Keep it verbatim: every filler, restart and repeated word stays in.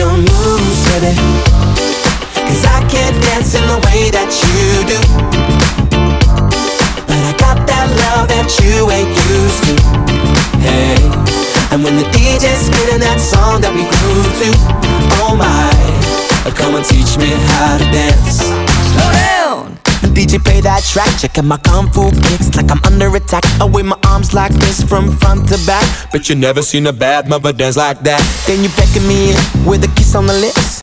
your moves, baby, 'cause I can't dance in the way that you do, but I got that love that you ain't used to. Hey, and when the D J's spinning that song that we grew to, oh my, come and teach me how to dance. Slow down. D J play that track, checking my kung fu kicks like I'm under attack. I wave my arms like this from front to back. Bet you never seen a bad mother dance like that. Then you beckon me in with a kiss on the lips.